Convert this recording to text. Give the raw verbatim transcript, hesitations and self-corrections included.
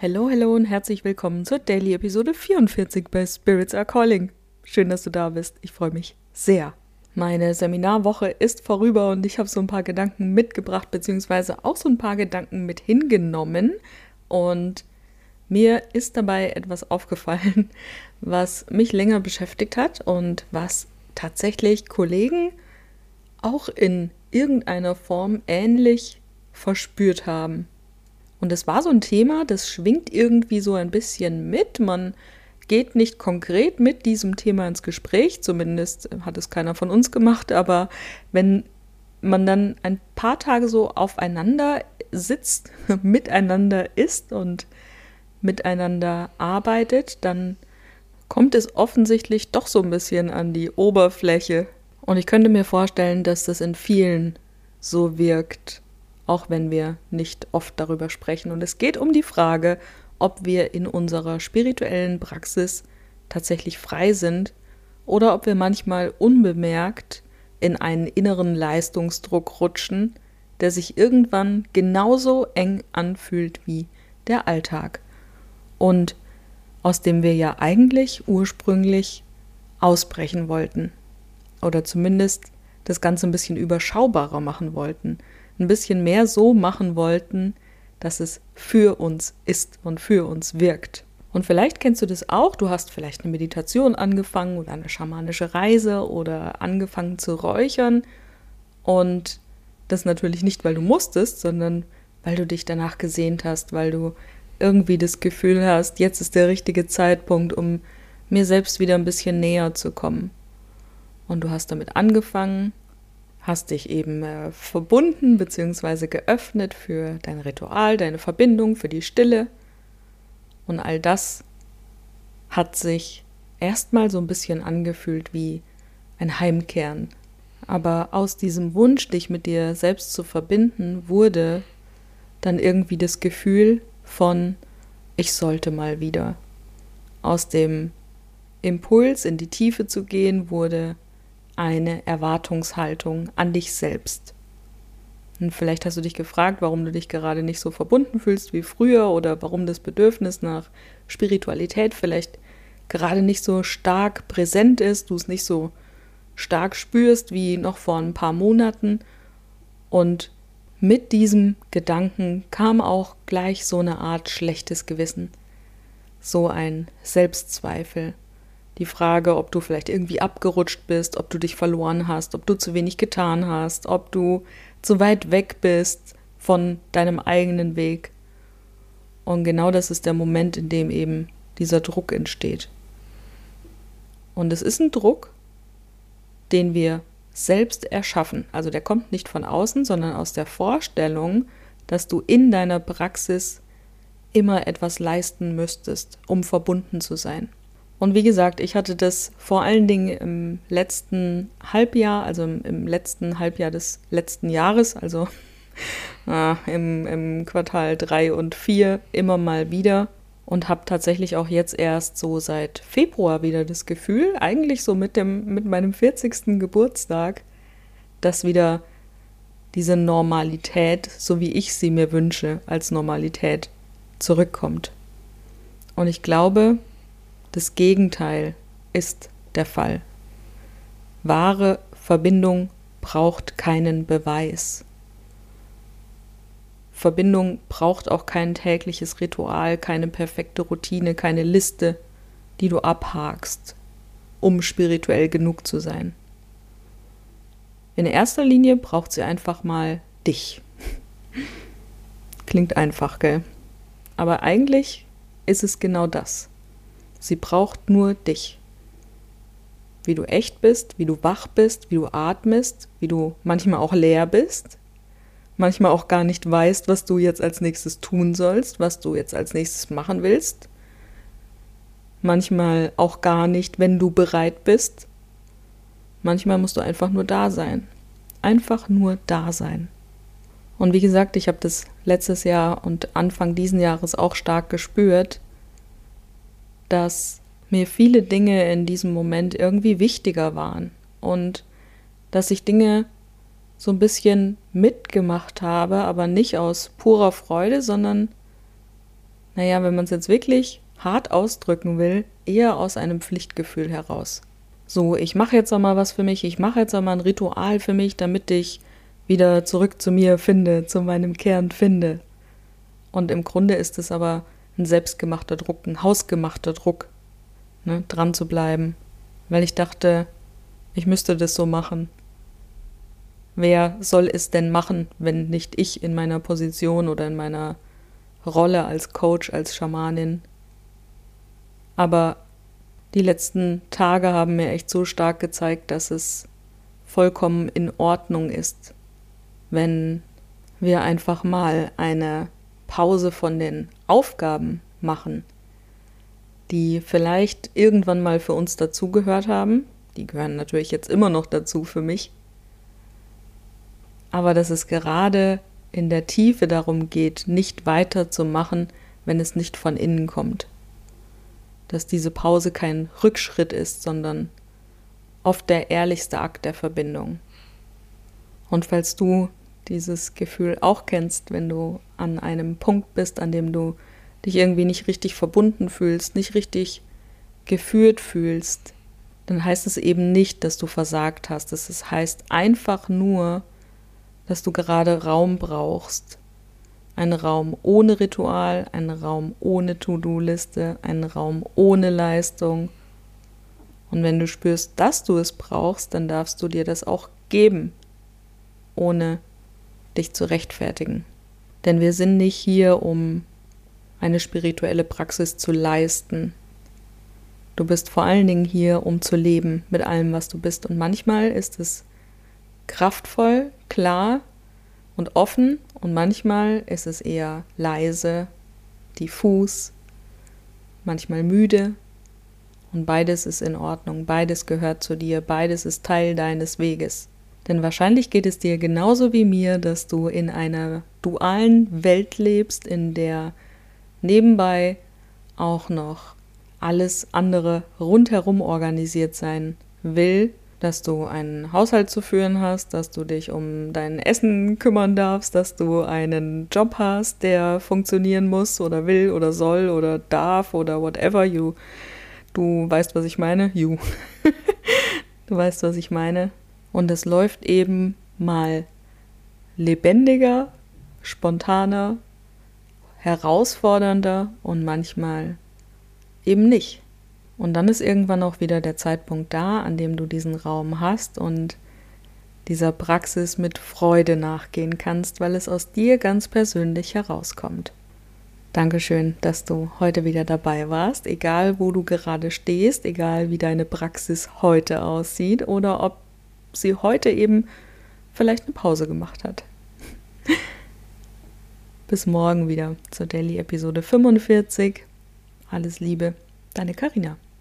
Hallo, hallo und herzlich willkommen zur Daily-Episode vierundvierzig bei Spirits Are Calling. Schön, dass du da bist. Ich freue mich sehr. Meine Seminarwoche ist vorüber und ich habe so ein paar Gedanken mitgebracht, beziehungsweise auch so ein paar Gedanken mit hingenommen. Und mir ist dabei etwas aufgefallen, was mich länger beschäftigt hat und was tatsächlich Kollegen auch in irgendeiner Form ähnlich verspürt haben. Und es war so ein Thema, das schwingt irgendwie so ein bisschen mit. Man geht nicht konkret mit diesem Thema ins Gespräch, zumindest hat es keiner von uns gemacht, aber wenn man dann ein paar Tage so aufeinander sitzt, miteinander isst und miteinander arbeitet, dann kommt es offensichtlich doch so ein bisschen an die Oberfläche. Und ich könnte mir vorstellen, dass das in vielen so wirkt, auch wenn wir nicht oft darüber sprechen. Und es geht um die Frage, ob wir in unserer spirituellen Praxis tatsächlich frei sind oder ob wir manchmal unbemerkt in einen inneren Leistungsdruck rutschen, der sich irgendwann genauso eng anfühlt wie der Alltag und aus dem wir ja eigentlich ursprünglich ausbrechen wollten oder zumindest das Ganze ein bisschen überschaubarer machen wollten. Ein bisschen mehr so machen wollten, dass es für uns ist und für uns wirkt. Und vielleicht kennst du das auch, du hast vielleicht eine Meditation angefangen oder eine schamanische Reise oder angefangen zu räuchern und das natürlich nicht, weil du musstest, sondern weil du dich danach gesehnt hast, weil du irgendwie das Gefühl hast, jetzt ist der richtige Zeitpunkt, um mir selbst wieder ein bisschen näher zu kommen. Und du hast damit angefangen, hast dich eben äh, verbunden bzw. geöffnet für dein Ritual, deine Verbindung, für die Stille. Und all das hat sich erstmal so ein bisschen angefühlt wie ein Heimkehren. Aber aus diesem Wunsch, dich mit dir selbst zu verbinden, wurde dann irgendwie das Gefühl von, ich sollte mal wieder. Aus dem Impuls, in die Tiefe zu gehen, wurde eine Erwartungshaltung an dich selbst. Und vielleicht hast du dich gefragt, warum du dich gerade nicht so verbunden fühlst wie früher oder warum das Bedürfnis nach Spiritualität vielleicht gerade nicht so stark präsent ist, du es nicht so stark spürst wie noch vor ein paar Monaten. Und mit diesem Gedanken kam auch gleich so eine Art schlechtes Gewissen, so ein Selbstzweifel. Die Frage, ob du vielleicht irgendwie abgerutscht bist, ob du dich verloren hast, ob du zu wenig getan hast, ob du zu weit weg bist von deinem eigenen Weg. Und genau das ist der Moment, in dem eben dieser Druck entsteht. Und es ist ein Druck, den wir selbst erschaffen. Also der kommt nicht von außen, sondern aus der Vorstellung, dass du in deiner Praxis immer etwas leisten müsstest, um verbunden zu sein. Und wie gesagt, ich hatte das vor allen Dingen im letzten Halbjahr, also im, im letzten Halbjahr des letzten Jahres, also äh, im, im Quartal drei und vier immer mal wieder und habe tatsächlich auch jetzt erst so seit Februar wieder das Gefühl, eigentlich so mit dem, mit meinem vierzigsten Geburtstag, dass wieder diese Normalität, so wie ich sie mir wünsche, als Normalität zurückkommt. Und ich glaube, das Gegenteil ist der Fall. Wahre Verbindung braucht keinen Beweis. Verbindung braucht auch kein tägliches Ritual, keine perfekte Routine, keine Liste, die du abhakst, um spirituell genug zu sein. In erster Linie braucht sie einfach mal dich. Klingt einfach, gell? Aber eigentlich ist es genau das. Sie braucht nur dich. Wie du echt bist, wie du wach bist, wie du atmest, wie du manchmal auch leer bist, manchmal auch gar nicht weißt, was du jetzt als nächstes tun sollst, was du jetzt als nächstes machen willst. Manchmal auch gar nicht, wenn du bereit bist. Manchmal musst du einfach nur da sein. Einfach nur da sein. Und wie gesagt, ich habe das letztes Jahr und Anfang diesen Jahres auch stark gespürt, dass mir viele Dinge in diesem Moment irgendwie wichtiger waren und dass ich Dinge so ein bisschen mitgemacht habe, aber nicht aus purer Freude, sondern naja, wenn man es jetzt wirklich hart ausdrücken will, eher aus einem Pflichtgefühl heraus. So, ich mache jetzt auch mal was für mich, ich mache jetzt auch mal ein Ritual für mich, damit ich wieder zurück zu mir finde, zu meinem Kern finde. Und im Grunde ist es aber ein selbstgemachter Druck, ein hausgemachter Druck, ne, dran zu bleiben, weil ich dachte, ich müsste das so machen. Wer soll es denn machen, wenn nicht ich in meiner Position oder in meiner Rolle als Coach, als Schamanin? Aber die letzten Tage haben mir echt so stark gezeigt, dass es vollkommen in Ordnung ist, wenn wir einfach mal eine Pause von den Aufgaben machen, die vielleicht irgendwann mal für uns dazugehört haben. Die gehören natürlich jetzt immer noch dazu für mich. Aber dass es gerade in der Tiefe darum geht, nicht weiterzumachen, wenn es nicht von innen kommt. Dass diese Pause kein Rückschritt ist, sondern oft der ehrlichste Akt der Verbindung. Und falls du dieses Gefühl auch kennst, wenn du an einem Punkt bist, an dem du dich irgendwie nicht richtig verbunden fühlst, nicht richtig geführt fühlst, dann heißt es eben nicht, dass du versagt hast. Es heißt einfach nur, dass du gerade Raum brauchst. Ein Raum ohne Ritual, ein Raum ohne To-Do-Liste, ein Raum ohne Leistung. Und wenn du spürst, dass du es brauchst, dann darfst du dir das auch geben, ohne dich zu rechtfertigen. Denn wir sind nicht hier, um eine spirituelle Praxis zu leisten. Du bist vor allen Dingen hier, um zu leben mit allem, was du bist. Und manchmal ist es kraftvoll, klar und offen und manchmal ist es eher leise, diffus, manchmal müde und beides ist in Ordnung, beides gehört zu dir, beides ist Teil deines Weges. Denn wahrscheinlich geht es dir genauso wie mir, dass du in einer dualen Welt lebst, in der nebenbei auch noch alles andere rundherum organisiert sein will, dass du einen Haushalt zu führen hast, dass du dich um dein Essen kümmern darfst, dass du einen Job hast, der funktionieren muss oder will oder soll oder darf oder whatever you. Du weißt, was ich meine? You. Du weißt, was ich meine. Und es läuft eben mal lebendiger, spontaner, herausfordernder und manchmal eben nicht. Und dann ist irgendwann auch wieder der Zeitpunkt da, an dem du diesen Raum hast und dieser Praxis mit Freude nachgehen kannst, weil es aus dir ganz persönlich herauskommt. Dankeschön, dass du heute wieder dabei warst, egal wo du gerade stehst, egal wie deine Praxis heute aussieht oder ob sie heute eben vielleicht eine Pause gemacht hat. Bis morgen wieder zur Daily Episode fünfundvierzig. Alles Liebe, deine Carina.